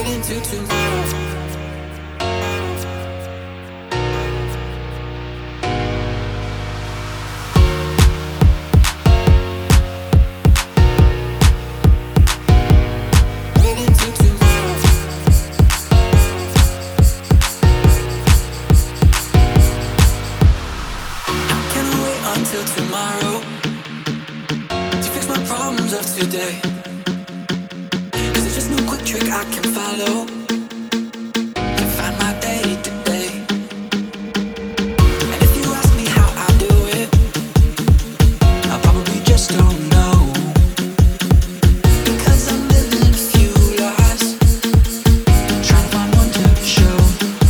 Waiting till tomorrow. Waiting till tomorrow. How can I wait until tomorrow to fix my problems of today? There's just no quick trick I can follow to find my day today. And if you ask me how I do it, I probably just don't know. Because I'm living a few lives, trying to find one to show.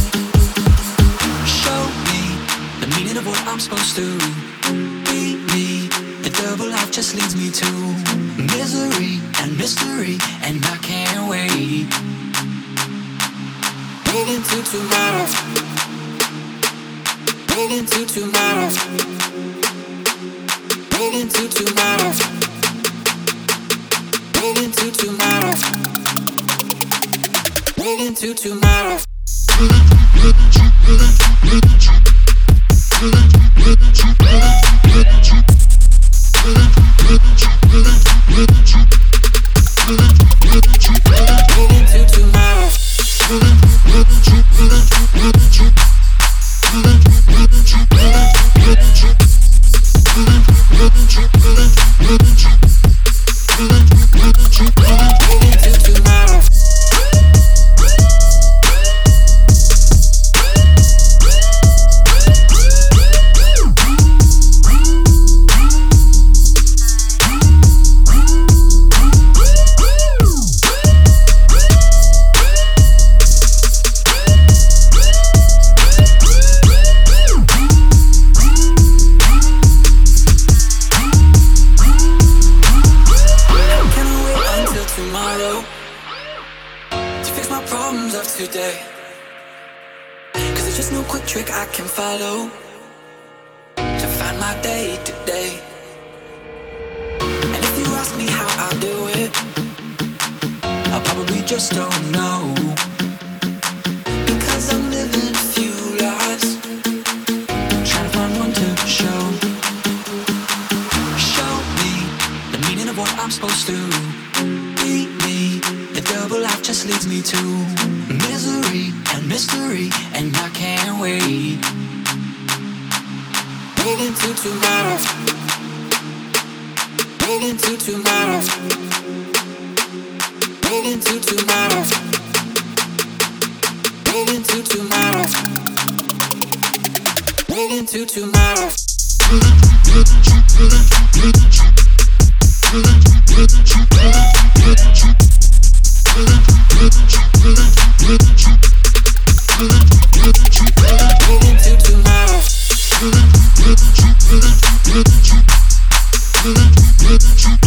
Show me the meaning of what I'm supposed to be me. The double life just leads me to misery and mystery, and I can't wait. Waiting till tomorrow. Waiting till tomorrow. Waiting till tomorrow. Waiting till tomorrow. Waiting till tomorrow. Problems of today, 'cause there's just no quick trick I can follow to find my day today. And if you ask me how I do it, I probably just don't know. Because I'm living a few lives, trying to find one to show. Show me the meaning of what I'm supposed to be me. The double life just leads me to misery and mystery, and I can't wait. Waiting till tomorrow. Waiting till tomorrow. Waiting till tomorrow. Waiting till tomorrow. Waiting till tomorrow. Waiting till tomorrow.